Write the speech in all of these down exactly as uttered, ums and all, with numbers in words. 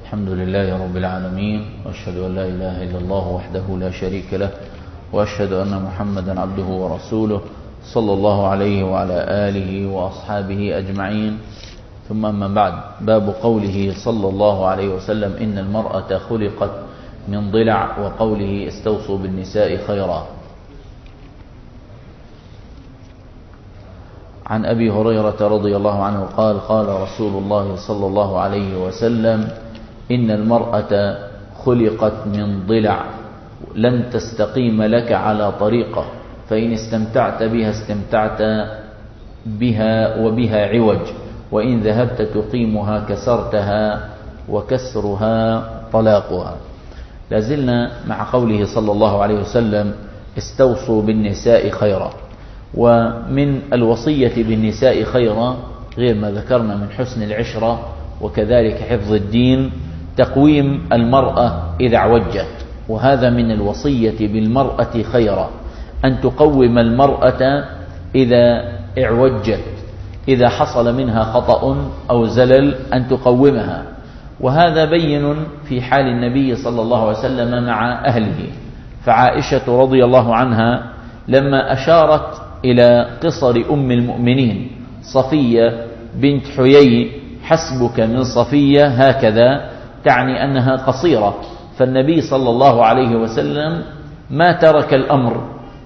الحمد لله رب العالمين، وأشهد أن لا إله إلا الله وحده لا شريك له، وأشهد أن محمدا عبده ورسوله صلى الله عليه وعلى آله وأصحابه أجمعين. ثم أما بعد، باب قوله صلى الله عليه وسلم إن المرأة خلقت من ضلع، وقوله استوصوا بالنساء خيرا. عن أبي هريرة رضي الله عنه قال قال رسول الله صلى الله عليه وسلم إن المرأة خلقت من ضلع لن تستقيم لك على طريقة، فإن استمتعت بها استمتعت بها وبها عوج، وإن ذهبت تقيمها كسرتها وكسرها طلاقها. لازلنا مع قوله صلى الله عليه وسلم استوصوا بالنساء خيرا. ومن الوصية بالنساء خيرا غير ما ذكرنا من حسن العشرة وكذلك حفظ الدين تقويم المرأة إذا اعوجت، وهذا من الوصية بالمرأة خيرا، أن تقوم المرأة إذا اعوجت، إذا حصل منها خطأ أو زلل أن تقومها. وهذا بين في حال النبي صلى الله عليه وسلم مع أهله. فعائشة رضي الله عنها لما أشارت إلى قصر أم المؤمنين صفية بنت حيي حسبك من صفية هكذا، تعني أنها قصيرة، فالنبي صلى الله عليه وسلم ما ترك الأمر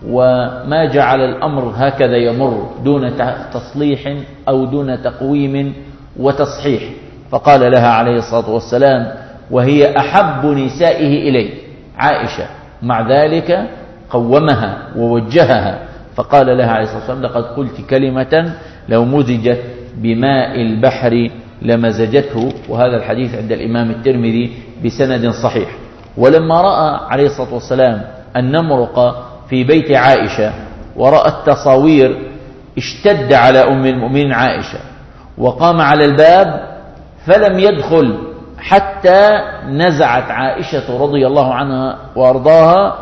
وما جعل الأمر هكذا يمر دون تصليح أو دون تقويم وتصحيح، فقال لها عليه الصلاة والسلام وهي أحب نسائه إليه عائشة، مع ذلك قومها ووجهها، فقال لها عليه الصلاة والسلام لقد قلت كلمة لو مزجت بماء البحر لمزجته. وهذا الحديث عند الإمام الترمذي بسند صحيح. ولما رأى عليه الصلاة والسلام النمرق في بيت عائشة ورأى التصاوير اشتد على أم المؤمنين عائشة، وقام على الباب فلم يدخل حتى نزعت عائشة رضي الله عنها وأرضاها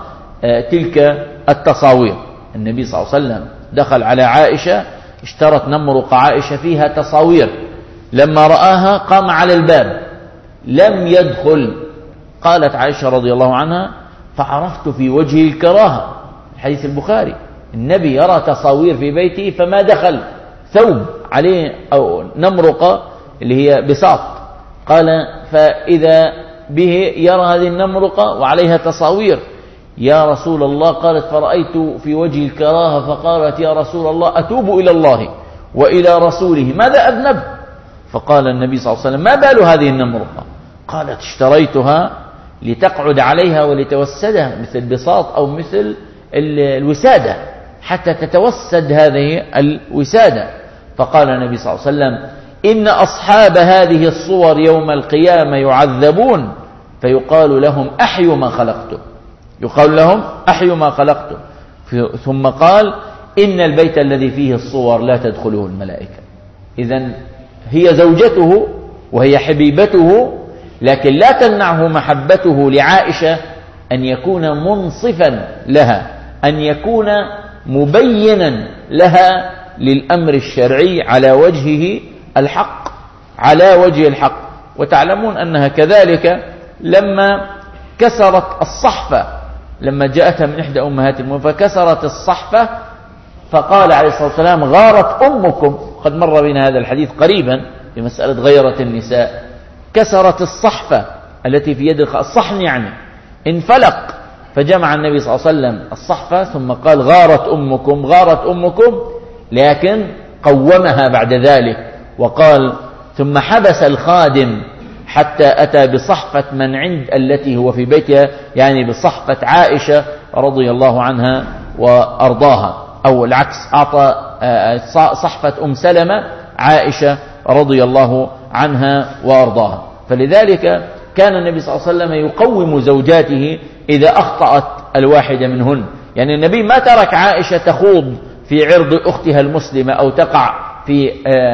تلك التصاوير. النبي صلى الله عليه وسلم دخل على عائشة اشترت نمرق عائشة فيها تصاوير، لما رآها قام على الباب لم يدخل. قالت عائشة رضي الله عنها فعرفت في وجهه الكراهة، الحديث البخاري، النبي يرى تصاوير في بيته فما دخل، ثوب عليه أو نمرقة اللي هي بساط، قال فإذا به يرى هذه النمرقة وعليها تصاوير يا رسول الله، قالت فرأيت في وجه الكراهة فقالت يا رسول الله أتوب إلى الله وإلى رسوله ماذا أذنب؟ فقال النبي صلى الله عليه وسلم ما بال هذه النمرقة؟ قالت اشتريتها لتقعد عليها ولتوسدها مثل البساط أو مثل الوسادة حتى تتوسد هذه الوسادة. فقال النبي صلى الله عليه وسلم إن أصحاب هذه الصور يوم القيامة يعذبون فيقال لهم أحيوا ما خلقتم، يقال لهم أحيوا ما خلقتم. ثم قال إن البيت الذي فيه الصور لا تدخله الملائكة. إذن هي زوجته وهي حبيبته، لكن لا تمنعه محبته لعائشة أن يكون منصفا لها، أن يكون مبينا لها للأمر الشرعي على وجهه الحق، على وجه الحق. وتعلمون أنها كذلك لما كسرت الصحفة، لما جاءتها من إحدى أمهات المؤمنين فكسرت الصحفة، فقال عليه الصلاة والسلام غارت أمكم، قد مر بنا هذا الحديث قريبا في مسألة غيرة النساء. كسرت الصحفة التي في يد الصحن يعني انفلق، فجمع النبي صلى الله عليه وسلم الصحفة ثم قال غارت أمكم غارت أمكم، لكن قومها بعد ذلك وقال ثم حبس الخادم حتى أتى بصحفة من عند التي هو في بيتها، يعني بصحفة عائشة رضي الله عنها وأرضاها، أو العكس أعطى صحفة أم سلمة عائشة رضي الله عنها وأرضاها. فلذلك كان النبي صلى الله عليه وسلم يقوم زوجاته إذا أخطأت الواحدة منهن. يعني النبي ما ترك عائشة تخوض في عرض أختها المسلمة أو تقع في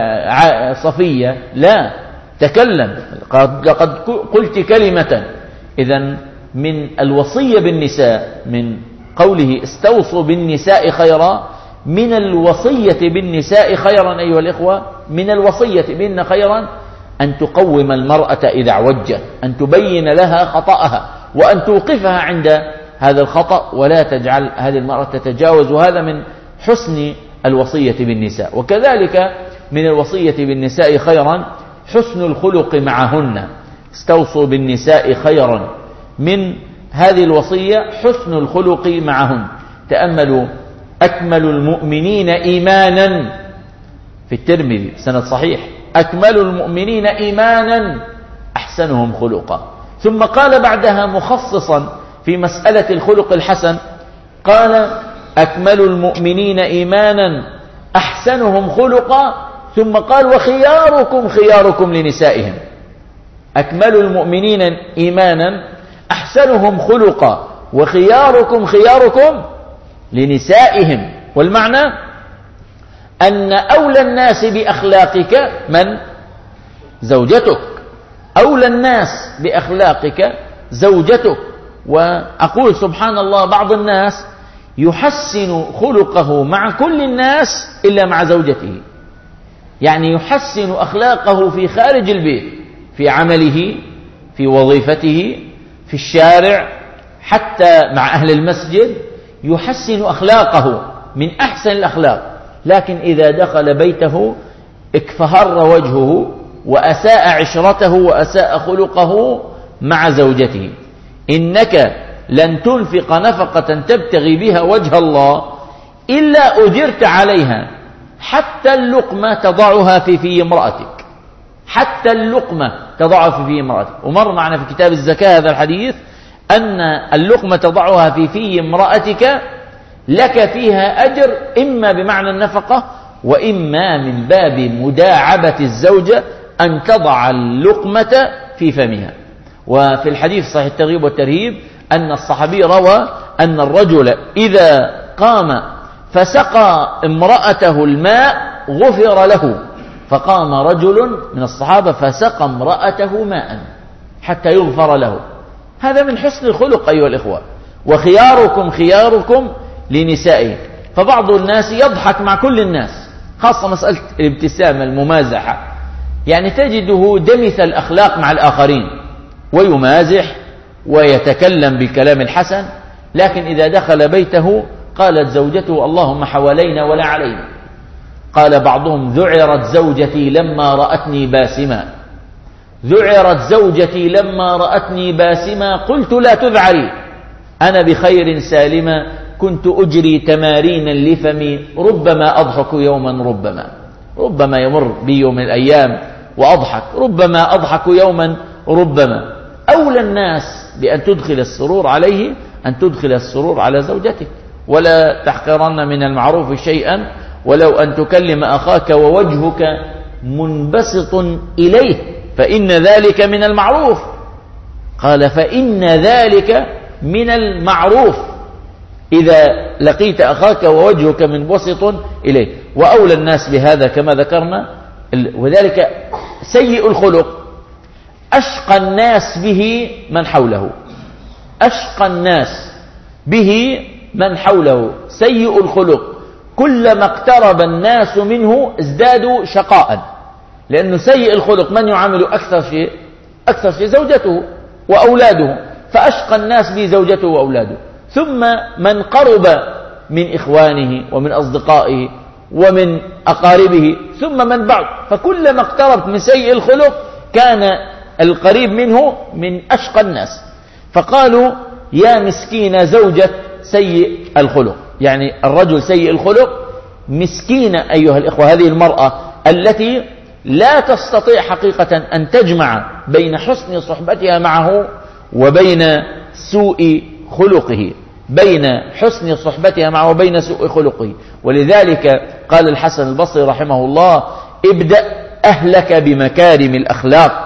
صفية، لا، تكلم لقد قلت كلمة. إذن من الوصية بالنساء من قوله استوصوا بالنساء خيرا، من الوصية بالنساء خيرا أيها الإخوة، من الوصية بهن خيرا أن تقوم المرأة إذا اعوجت، أن تبين لها خطأها وأن توقفها عند هذا الخطأ، ولا تجعل هذه المرأة تتجاوز. وهذا من حسن الوصية بالنساء. وكذلك من الوصية بالنساء خيرا حسن الخلق معهن، استوصوا بالنساء خيرا. من هذه الوصية حسن الخلق معهن. تأملوا: أكمل المؤمنين إيمانا في الترمذي سند صحيح، أكمل المؤمنين إيمانا أحسنهم خلقا. ثم قال بعدها مخصصا في مسألة الخلق الحسن، قال: أكمل المؤمنين إيمانا أحسنهم خلقا، ثم قال: وخياركم خياركم لنسائهم. أكمل المؤمنين إيمانا أحسنهم خلقا، وخياركم خياركم لنسائهم. والمعنى أن أولى الناس بأخلاقك من؟ زوجتك. أولى الناس بأخلاقك زوجتك. وأقول سبحان الله، بعض الناس يحسن خلقه مع كل الناس إلا مع زوجته، يعني يحسن أخلاقه في خارج البيت، في عمله، في وظيفته، في الشارع، حتى مع أهل المسجد يحسن أخلاقه من أحسن الأخلاق، لكن إذا دخل بيته اكفهر وجهه وأساء عشرته وأساء خلقه مع زوجته. إنك لن تنفق نفقة تبتغي بها وجه الله إلا أجرت عليها، حتى اللقمة تضعها في في امرأتك، حتى اللقمة تضعها في في امرأتك. ومر معنا في كتاب الزكاة هذا الحديث أن اللقمة تضعها في في امرأتك لك فيها أجر، إما بمعنى النفقة وإما من باب مداعبة الزوجة أن تضع اللقمة في فمها. وفي الحديث صحيح الترغيب والترهيب أن الصحابي روى أن الرجل إذا قام فسقى امرأته الماء غفر له، فقام رجل من الصحابة فسقى امرأته ماء حتى يغفر له. هذا من حسن الخلق أيها الإخوة. وخياركم خياركم لنسائه. فبعض الناس يضحك مع كل الناس، خاصة مسألة الابتسامة الممازحة، يعني تجده دمث الأخلاق مع الآخرين ويمازح ويتكلم بالكلام الحسن، لكن إذا دخل بيته قالت زوجته: اللهم حوالينا ولا علينا. قال بعضهم: ذعرت زوجتي لما رأتني باسما، ذعرت زوجتي لما رأتني باسما، قلت لا تذعري، أنا بخير سالما، كنت أجري تمارين لفمي، ربما أضحك يوما، ربما ربما يمر بي يوم من الأيام وأضحك، ربما أضحك يوما ربما. أولى الناس بأن تدخل السرور عليه أن تدخل السرور على زوجتك. ولا تحقرن من المعروف شيئا ولو أن تكلم أخاك ووجهك منبسط إليه، فإن ذلك من المعروف. قال: فإن ذلك من المعروف إذا لقيت أخاك ووجهك منبسط إليه. وأولى الناس بهذا كما ذكرنا. وذلك سيء الخلق أشقى الناس به من حوله، أشقى الناس به من حوله. سيء الخلق كلما اقترب الناس منه ازدادوا شقاء، لأنه سيء الخلق من يعامل أكثر شيء أكثر شيء زوجته وأولاده، فأشقى الناس به زوجته وأولاده، ثم من قرب من إخوانه ومن أصدقائه ومن أقاربه، ثم من بعد. فكلما اقتربت من سيء الخلق كان القريب منه من أشقى الناس. فقالوا: يا مسكين زوجة سيء الخلق، يعني الرجل سيء الخلق مسكينة أيها الإخوة، هذه المرأة التي لا تستطيع حقيقة أن تجمع بين حسن صحبتها معه وبين سوء خلقه، بين حسن صحبتها معه وبين سوء خلقه. ولذلك قال الحسن البصري رحمه الله: ابدأ أهلك بمكارم الأخلاق،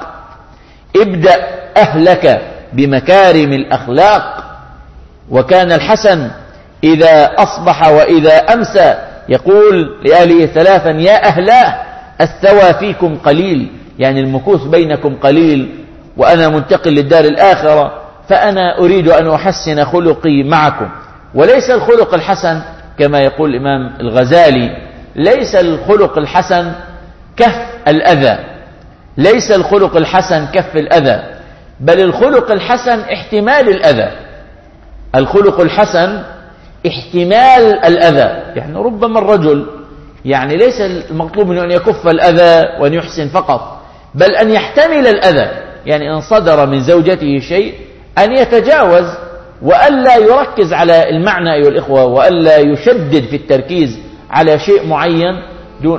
ابدأ أهلك بمكارم الأخلاق. وكان الحسن إذا أصبح وإذا أمسى يقول لأهله ثلاثا: يا أهلاه الثوى فيكم قليل، يعني المكوث بينكم قليل، وأنا منتقل للدار الآخرة، فأنا أريد أن أحسن خلقي معكم. وليس الخلق الحسن كما يقول الإمام الغزالي، ليس الخلق الحسن كف الأذى، ليس الخلق الحسن كف الأذى، بل الخلق الحسن احتمال الأذى. الخلق الحسن احتمال الأذى، يعني ربما الرجل يعني ليس المطلوب منه أن يكف الأذى وأن يحسن فقط، بل أن يحتمل الأذى، يعني إن صدر من زوجته شيء أن يتجاوز وألا يركز على المعنى أيها الإخوة، وألا يشدد في التركيز على شيء معين دون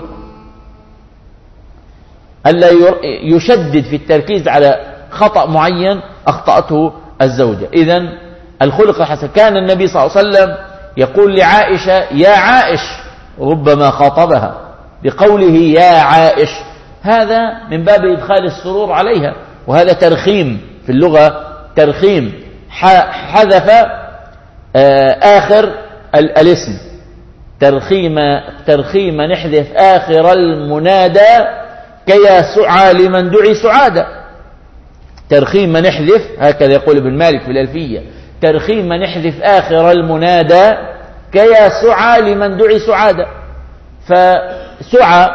ألا يشدد في التركيز على خطأ معين أخطأته الزوجة. إذن الخلق الحسن، كان النبي صلى الله عليه وسلم يقول لعائشة يا عائش، ربما خاطبها بقوله يا عائش، هذا من باب إدخال السرور عليها، وهذا ترخيم في اللغة، ترخيم، حذف آخر الاسم، ترخيم ترخيم نحذف آخر المنادى كيا سعى لمن دعي سعادة. ترخيم نحذف، هكذا يقول ابن مالك في الألفية، ترخيم نحذف آخر المنادى كيا سعى لمن دعي سعادة. فسعى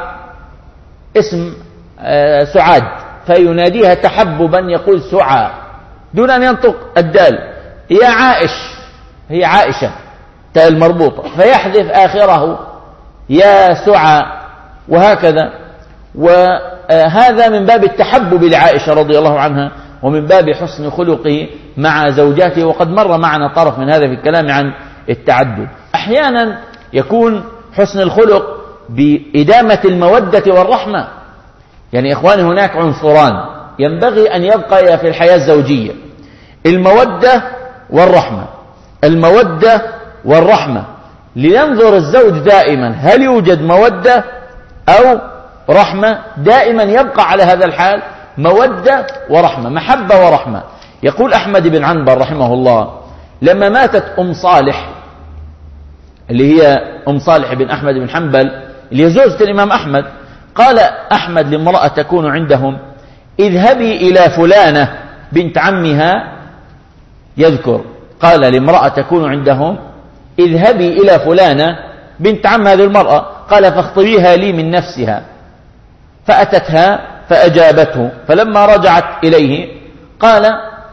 اسم سعاد، فيناديها تحببا يقول سعى دون أن ينطق الدال. يا عائش، هي عائشة تاء المربوطة، فيحذف آخره يا سعى، وهكذا. وهذا من باب التحبب لعائشة رضي الله عنها، ومن باب حسن خلقه مع زوجاته. وقد مر معنا طرف من هذا في الكلام عن التعدد. أحيانا يكون حسن الخلق بإدامة المودة والرحمة. يعني إخواني، هناك عنصران ينبغي أن يبقى في الحياة الزوجية: المودة والرحمة. المودة والرحمة، لينظر الزوج دائما هل يوجد مودة أو رحمة، دائما يبقى على هذا الحال، مودة ورحمة، محبة ورحمة. يقول أحمد بن عنبر رحمه الله لما ماتت أم صالح، اللي هي أم صالح بن أحمد بن حنبل اللي هي زوجة الإمام أحمد، قال أحمد لامرأة تكون عندهم: اذهبي إلى فلانة بنت عمها. يذكر قال لامرأة تكون عندهم: اذهبي إلى فلانة بنت عم هذه المرأة، قال فاخطبيها لي من نفسها. فأتتها فأجابته، فلما رجعت إليه قال: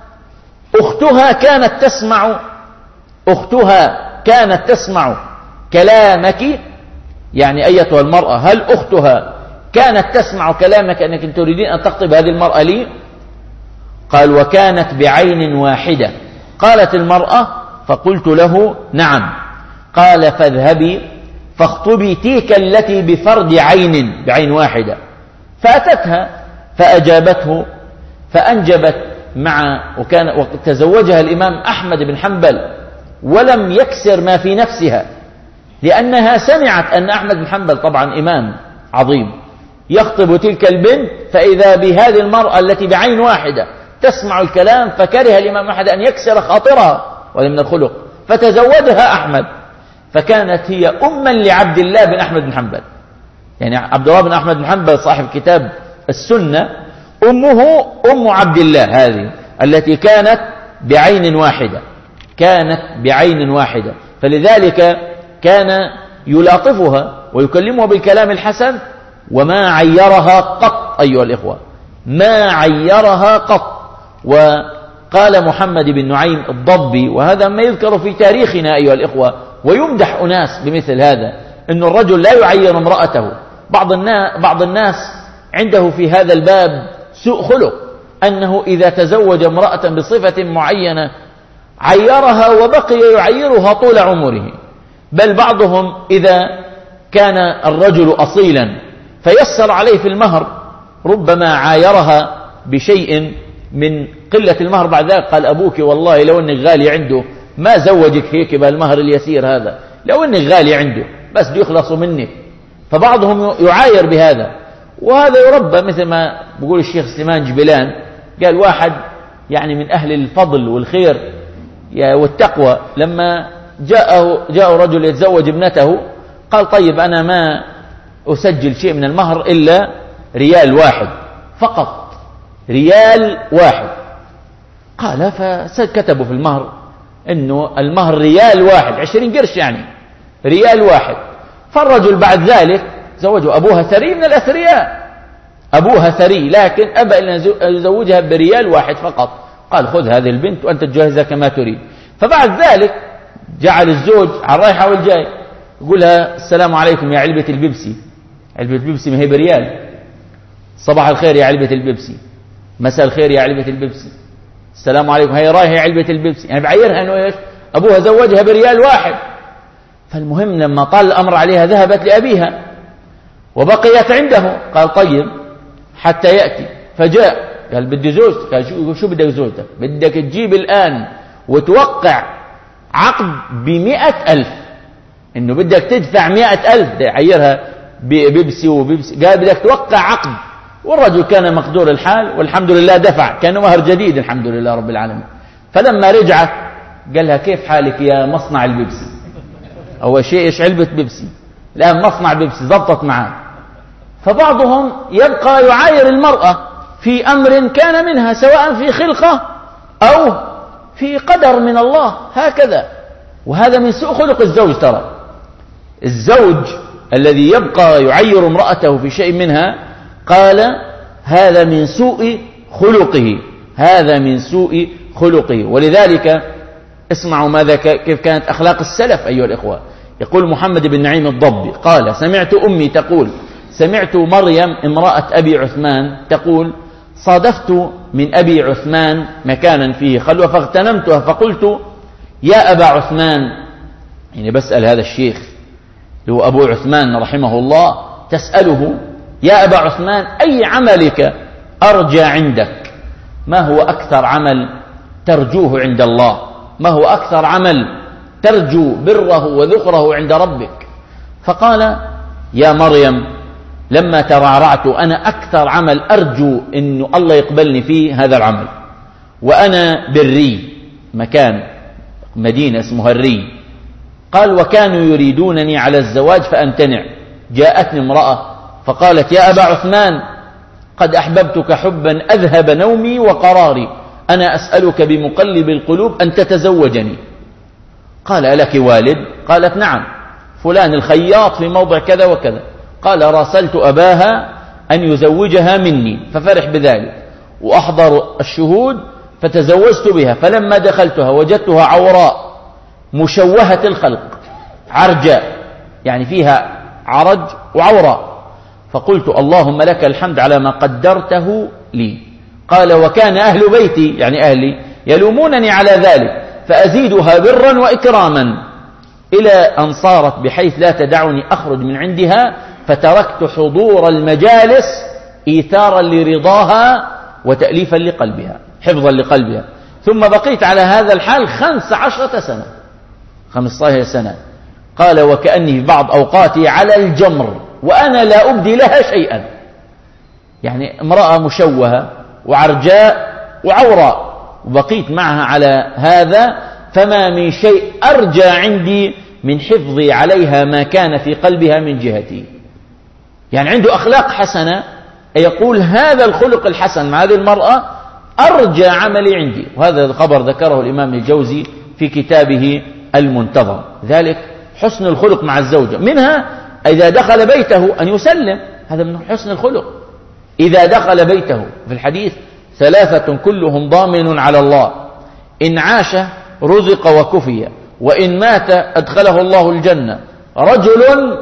أختها كانت تسمع أختها كانت تسمع كلامك، يعني أيتها المرأة هل أختها كانت تسمع كلامك أنك تريدين أن تخطب هذه المرأة لي؟ قال: وكانت بعين واحدة. قالت المرأة: فقلت له: نعم. قال: فاذهبي فاخطبي تلك التي بفرد عين، بعين واحدة. فأتتها فأجابته فأنجبت مع وكان وتزوجها الإمام أحمد بن حنبل ولم يكسر ما في نفسها، لأنها سمعت أن أحمد بن حنبل طبعا إمام عظيم يخطب تلك البنت، فإذا بهذه المرأة التي بعين واحدة تسمع الكلام، فكره الإمام أحمد أن يكسر خاطرها، وهذا من الخلق، فتزوجها أحمد، فكانت هي أما لعبد الله بن أحمد بن حنبل. يعني عبد الله بن أحمد بن حنبل صاحب كتاب السنة، أمه أم عبد الله هذه التي كانت بعين واحدة، كانت بعين واحدة، فلذلك كان يلاطفها ويكلمها بالكلام الحسن، وما عيرها قط أيها الإخوة، ما عيرها قط. وقال محمد بن نعيم الضبي، وهذا ما يذكر في تاريخنا أيها الإخوة، ويمدح أناس بمثل هذا، أن الرجل لا يعير امرأته. بعض الناس, بعض الناس عنده في هذا الباب سوء خلق، أنه إذا تزوج امرأة بصفة معينة عيرها وبقي يعيرها طول عمره. بل بعضهم إذا كان الرجل أصيلا فيسر عليه في المهر، ربما عايرها بشيء من قلة المهر، بعد ذلك قال: أبوك والله لو أنك غالي عنده ما زوجك هيك بالمهر اليسير هذا، لو أنك غالي عنده بس بيخلص منك. فبعضهم يعاير بهذا، وهذا يربى مثل ما بيقول الشيخ سليمان جبلان، قال واحد يعني من أهل الفضل والخير والتقوى، لما جاءه جاء رجل يتزوج ابنته، قال: طيب أنا ما أسجل شيء من المهر إلا ريال واحد فقط، ريال واحد. قال فكتبوا في المهر إنه المهر ريال واحد، عشرين قرش يعني ريال واحد. فالرجل بعد ذلك زوجه أبوها ثري من الأثرياء، أبوها ثري لكن أبى أن يزوجها بريال واحد فقط. قال خذ هذه البنت وأنت تجهزها كما تريد. فبعد ذلك جعل الزوج على الرايحة والجاي يقولها السلام عليكم يا علبة البيبسي. علبة البيبسي ما هي بريال. صباح الخير يا علبة البيبسي، مساء الخير يا علبة البيبسي، السلام عليكم، هي رايحة يا علبة البيبسي. يعني بعيرها أنه إيش؟ أبوها زوجها بريال واحد. فالمهم لما طال الأمر عليها ذهبت لأبيها وبقيت عنده. قال طيب حتى يأتي. فجاء قال بدي زوجتك. قال شو بدك زوجتك؟ بدك تجيب الآن وتوقع عقد بمئة ألف، إنه بدك تدفع مئة ألف. ده يعيرها بيبسي وبيبسي. قال بدك توقع عقد. والرجل كان مقدور الحال والحمد لله دفع، كان مهر جديد الحمد لله رب العالمين. فلما رجعت قال لها كيف حالك يا مصنع البيبسي؟ أول شيء إيش علبة بيبسي؟ الآن مصنع بيبسي ضبطت معاه. فبعضهم يبقى يعاير المرأة في أمر كان منها سواء في خلقة أو في قدر من الله هكذا. وهذا من سوء خلق الزوج. ترى الزوج الذي يبقى يعير امرأته في شيء منها قال هذا من سوء خلقه، هذا من سوء خلقه. ولذلك اسمعوا ماذا كيف كانت أخلاق السلف أيها الإخوة. يقول محمد بن نعيم الضبي قال سمعت أمي تقول سمعت مريم امرأة أبي عثمان تقول صادفت من أبي عثمان مكانا فيه خلوة فاغتنمتها فقلت يا أبا عثمان، يعني بسأل هذا الشيخ هو أبو عثمان رحمه الله، تسأله يا أبا عثمان أي عملك أرجى عندك؟ ما هو أكثر عمل ترجوه عند الله؟ ما هو أكثر عمل ترجو بره وذخره عند ربك؟ فقال يا مريم لما ترعرعت أنا أكثر عمل أرجو أن الله يقبلني فيه هذا العمل، وأنا بالري، مكان مدينة اسمها الري. قال وكانوا يريدونني على الزواج فأمتنع. جاءتني امرأة فقالت يا أبا عثمان قد أحببتك حبا أذهب نومي وقراري، أنا أسألك بمقلب القلوب أن تتزوجني. قال ألك والد؟ قالت نعم، فلان الخياط في موضع كذا وكذا. قال راسلت أباها أن يزوجها مني ففرح بذلك وأحضر الشهود فتزوجت بها. فلما دخلتها وجدتها عوراء مشوهة الخلق عرجاء، يعني فيها عرج وعوراء. فقلت اللهم لك الحمد على ما قدرته لي. قال وكان أهل بيتي يعني أهلي يلومونني على ذلك فأزيدها برا وإكراما إلى أن صارت بحيث لا تدعني أخرج من عندها، فتركت حضور المجالس إيثارا لرضاها وتأليفا لقلبها حفظا لقلبها. ثم بقيت على هذا الحال خمس عشرة سنة خمسة سنة. قال وكأني في بعض أوقاتي على الجمر وأنا لا أبدي لها شيئا، يعني امرأة مشوهة وعرجاء وعوراء وبقيت معها على هذا، فما من شيء أرجى عندي من حفظي عليها ما كان في قلبها من جهتي. يعني عنده أخلاق حسنة، يقول هذا الخلق الحسن مع هذه المرأة أرجى عملي عندي. وهذا الخبر ذكره الإمام الجوزي في كتابه المنتظم. ذلك حسن الخلق مع الزوجة، منها إذا دخل بيته أن يسلم، هذا من حسن الخلق. إذا دخل بيته في الحديث ثلاثة كلهم ضامن على الله، إن عاش رزق وكفي وإن مات أدخله الله الجنة. رجل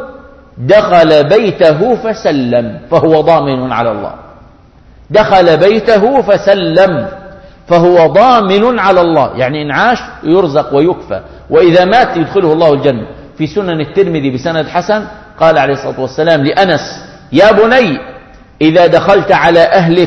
دخل بيته فسلم فهو ضامن على الله، دخل بيته فسلم فهو ضامن على الله، يعني إن عاش يرزق ويكفى وإذا مات يدخله الله الجنة. في سنن الترمذي بسند حسن قال عليه الصلاة والسلام لأنس يا بني إذا دخلت على أهلك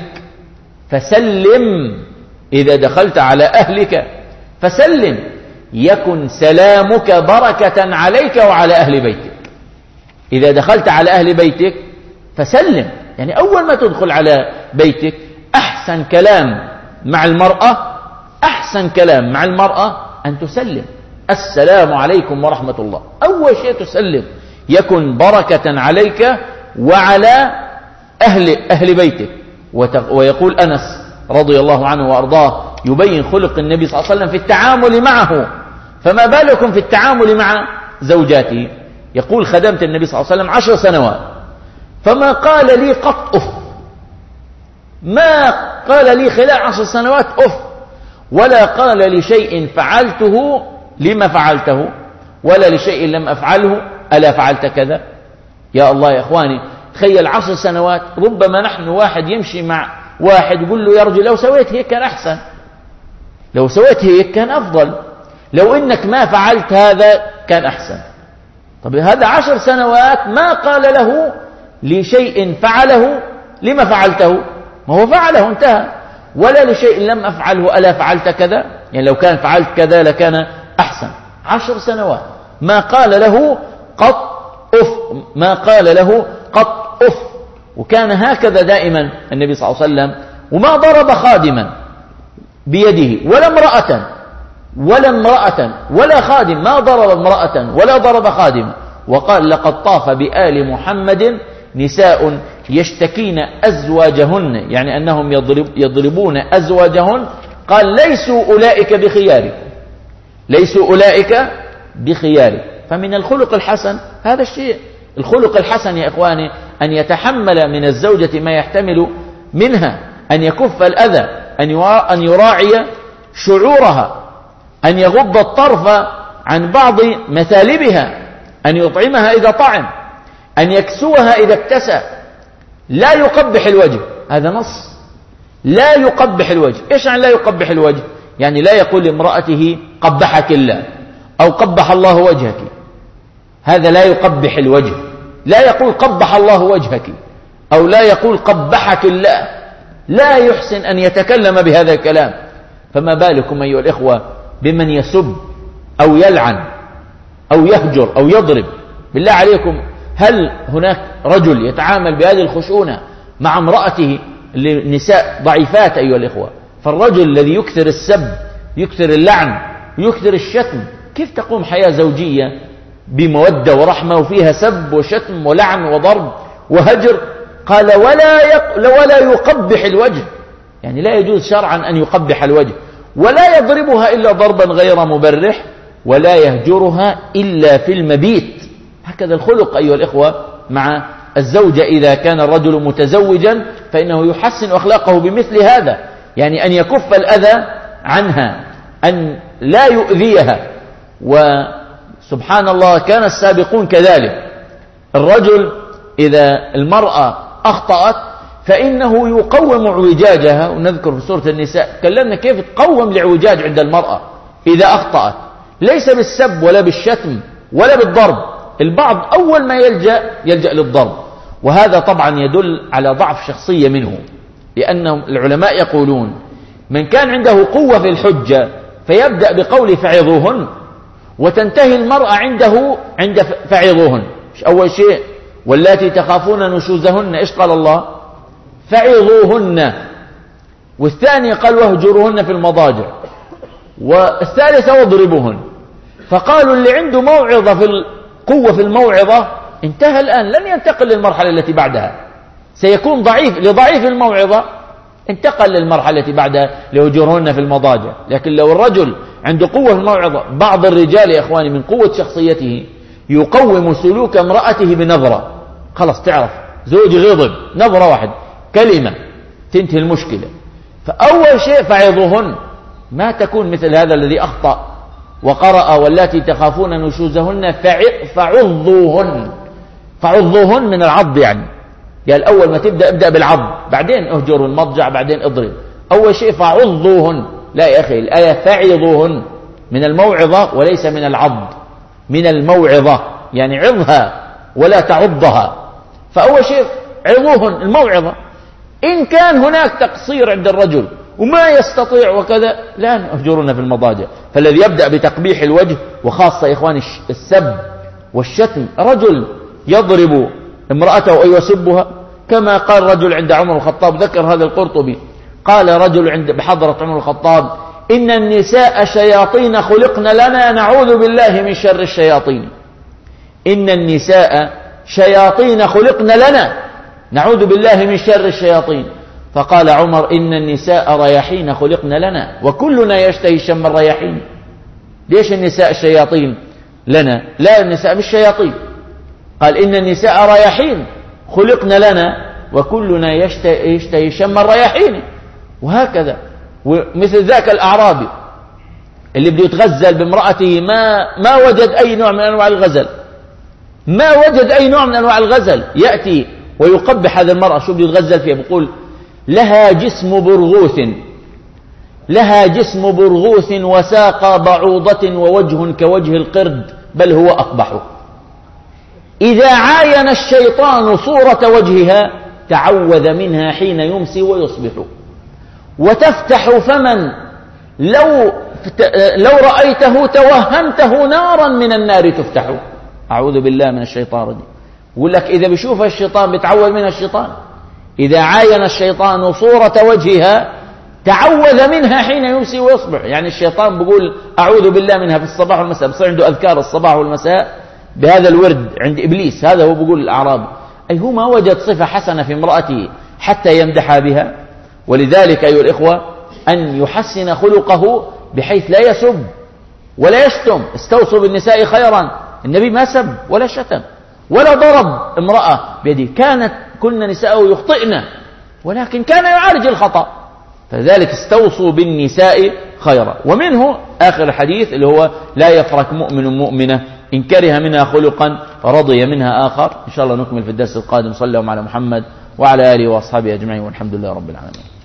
فسلم، إذا دخلت على أهلك فسلم يكن سلامك بركة عليك وعلى أهل بيتك. إذا دخلت على أهل بيتك فسلم، يعني أول ما تدخل على بيتك أحسن كلام مع المرأة أحسن كلام مع المرأة أن تسلم السلام عليكم ورحمة الله. أول شيء تسلم يكن بركة عليك وعلى أهل, أهل بيتك. ويقول أنس رضي الله عنه وأرضاه يبين خلق النبي صلى الله عليه وسلم في التعامل معه، فما بالكم في التعامل مع زوجاته. يقول خدمت النبي صلى الله عليه وسلم عشر سنوات فما قال لي قط أف، ما قال لي خلال عشر سنوات أف، ولا قال لشيء فعلته لما فعلته، ولا لشيء لم أفعله ألا فعلت كذا. يا الله يا إخواني، تخيل عشر سنوات، ربما نحن واحد يمشي مع واحد يقول له يا رجل لو سويت هيك كان أحسن، لو سويت هيك كان أفضل، لو إنك ما فعلت هذا كان أحسن. طب هذا عشر سنوات ما قال له لشيء فعله لما فعلته، ما هو فعله انتهى، ولا لشيء لم أفعله ألا فعلت كذا، يعني لو كان فعلت كذا لكان أحسن. عشر سنوات ما قال له قط أف، ما قال له قط أف. وكان هكذا دائما النبي صلى الله عليه وسلم، وما ضرب خادما بيده ولا امرأة ولا امرأة ولا خادم، ما ضرب امرأة ولا ضرب خادما. وقال لقد طاف بآل محمد نساء يشتكين أزواجهن، يعني أنهم يضرب يضربون أزواجهن. قال ليسوا أولئك بخياركم، ليسوا أولئك بخياركم. فمن الخلق الحسن هذا الشيء. الخلق الحسن يا إخواني أن يتحمل من الزوجة ما يحتمل منها، أن يكف الأذى، أن يراعي شعورها، أن يغض الطرف عن بعض مثالبها، أن يطعمها إذا طعم، أن يكسوها إذا اكتسى، لا يقبح الوجه. هذا نص، لا يقبح الوجه. إيش يعني لا يقبح الوجه؟ يعني لا يقول لامرأته قبحك الله أو قبح الله وجهك، هذا لا يقبح الوجه. لا يقول قبح الله وجهك أو لا يقول قبحك الله، لا يحسن أن يتكلم بهذا الكلام. فما بالكم أيها الإخوة بمن يسب أو يلعن أو يهجر أو يضرب؟ بالله عليكم، هل هناك رجل يتعامل بهذه الخشونة مع امرأته؟ النساء ضعيفات أيها الإخوة، فالرجل الذي يكثر السب، يكثر اللعن، يكثر الشتم، كيف تقوم حياة زوجية بمودة ورحمة وفيها سب وشتم ولعن وضرب وهجر؟ قال ولا يق... ولا يقبح الوجه، يعني لا يجوز شرعا أن يقبح الوجه، ولا يضربها إلا ضربا غير مبرح، ولا يهجرها إلا في المبيت. هكذا الخلق أيها الإخوة مع الزوجة. إذا كان الرجل متزوجا فإنه يحسن أخلاقه بمثل هذا، يعني أن يكف الأذى عنها، أن لا يؤذيها. وسبحان الله كان السابقون كذلك. الرجل إذا المرأة أخطأت فإنه يقوم اعوجاجها، ونذكر في سورة النساء تكلمنا كيف تقوم الاعوجاج عند المرأة إذا أخطأت، ليس بالسب ولا بالشتم ولا بالضرب. البعض أول ما يلجأ يلجأ للضرب، وهذا طبعا يدل على ضعف شخصية منه، لأن العلماء يقولون من كان عنده قوة في الحجة فيبدأ بقول فعظوهن، وتنتهي المرأة عنده عند فعظوهن. أول شيء واللاتي تخافون نشوزهن، إيش قال الله؟ فعظوهن. والثاني قال واهجروهن في المضاجع، والثالثة واضربوهن. فقالوا اللي عنده موعظة في القوة في الموعظة انتهى الآن، لن ينتقل للمرحلة التي بعدها، سيكون ضعيف لضعيف الموعظة انتقل للمرحلة التي بعدها لهجورهن في المضاجع. لكن لو الرجل عنده قوة في الموعظة، بعض الرجال يا إخواني من قوة شخصيته يقوم سلوك امرأته بنظرة، خلاص تعرف زوجي غضب، نظرة واحد كلمة تنتهي المشكلة. فأول شيء فعظوهن، ما تكون مثل هذا الذي أخطأ وقرأ واللاتي تخافون نشوزهن فعظوهن. فعظوهن من العض، يعني قال يعني أول ما تبدأ ابدأ بالعض، بعدين اهجروا المضجع، بعدين اضرب. أول شيء فعظوهن. لا يا أخي، الآية فعظوهن من الموعظة وليس من العض، من الموعظة، يعني عظها ولا تعضها. فأول شيء عظوهن الموعظة. إن كان هناك تقصير عند الرجل وما يستطيع وكذا، لا نهجرنا في المضاجع. فالذي يبدأ بتقبيح الوجه، وخاصة يا إخواني السب والشتم، رجل يضرب امرأته أو يسبها كما قال رجل عند عمر الخطاب، ذكر هذا القرطبي، قال رجل عند بحضرة عمر الخطاب إن النساء شياطين خلقن لنا نعوذ بالله من شر الشياطين. إن النساء شياطين خلقن لنا نعوذ بالله من شر الشياطين. فقال عمر إن النساء رياحين خلقن لنا وكلنا يشتهي شم الرياحين. ليش النساء الشياطين لنا؟ لا، النساء مش شياطين. قال إن النساء رياحين خلقن لنا وكلنا يشتهي شم الرياحين، وهكذا. ومثل ذاك الأعرابي اللي بده يتغزل بامرأته ما ما وجد أي نوع من أنواع الغزل، ما وجد أي نوع من أنواع الغزل، يأتي ويقبح هذه المرأة. شو بده يتغزل فيها؟ بيقول لها جسم برغوث، لها جسم برغوث وساق بعوضة ووجه كوجه القرد بل هو أقبح. إذا عاين الشيطان صورة وجهها تعوذ منها حين يمسي ويصبح. وتفتح فمن لو لو رأيته توهمته نارا من النار تفتح. أعوذ بالله من الشيطان الرجيم. يقول لك إذا بيشوف الشيطان بيتعوذ منها الشيطان. إذا عاين الشيطان صورة وجهها تعوذ منها حين يمسي ويصبح. يعني الشيطان بيقول أعوذ بالله منها في الصباح والمساء، بصير عنده أذكار الصباح والمساء بهذا الورد عند إبليس. هذا هو بيقول الأعرابي. أي هو ما وجد صفة حسنة في امرأته حتى يمدح بها. ولذلك أيها الإخوة أن يحسن خلقه بحيث لا يسب ولا يشتم. استوصوا بالنساء خيرا. النبي ما سب ولا شتم ولا ضرب امرأة بيده. كانت كل نساءه يخطئن ولكن كان يعالج الخطأ. فذلك استوصوا بالنساء خيرا. ومنه آخر الحديث اللي هو لا يفرك مؤمن مؤمنة إن كره منها خلقا رضي منها آخر. إن شاء الله نكمل في الدرس القادم. صلى الله على محمد وعلى آله وأصحابه أجمعين والحمد لله رب العالمين.